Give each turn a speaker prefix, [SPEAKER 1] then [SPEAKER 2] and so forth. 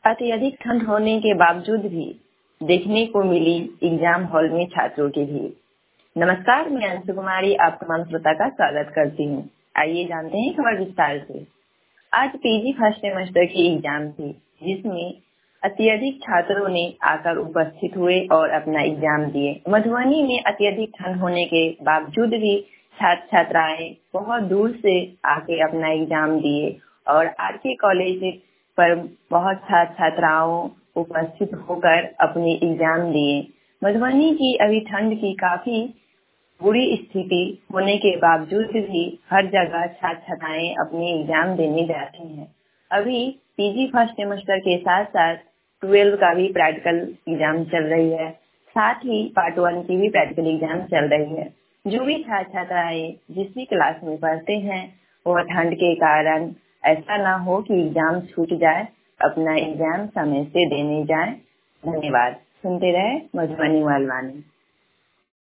[SPEAKER 1] अत्यधिक ठंड होने के बावजूद भी देखने को मिली एग्जाम हॉल में छात्रों की भीड़। नमस्कार, मैं अंशु कुमारी आप तमाम श्रोता का स्वागत करती हूँ। आइए जानते हैं खबर विस्तार से। आज पीजी फर्स्ट सेमेस्टर की एग्जाम थी, जिसमें अत्यधिक छात्रों ने आकर उपस्थित हुए और अपना एग्जाम दिए। मधुबनी में अत्यधिक ठंड होने के बावजूद भी छात्र छात्राएं बहुत दूर से आके अपना एग्जाम दिए और आरके कॉलेज पर बहुत छात्र छात्राओं उपस्थित होकर अपने एग्जाम दिए। मधुबनी की अभी ठंड की काफी बुरी स्थिति होने के बावजूद भी हर जगह छात्र छात्राएं अपने एग्जाम देने जाते हैं। अभी पीजी फर्स्ट सेमेस्टर के साथ साथ 12 का भी प्रैक्टिकल एग्जाम चल रही है, साथ ही पार्ट 1 की भी प्रैक्टिकल एग्जाम चल रही है। जो भी छात्र छात्राएं जिस भी क्लास में पढ़ते हैं वह ठंड के कारण ऐसा ना हो कि एग्जाम छूट जाए, अपना एग्जाम समय से देने जाए। धन्यवाद। सुनते रहे मधुबनी वालवानी।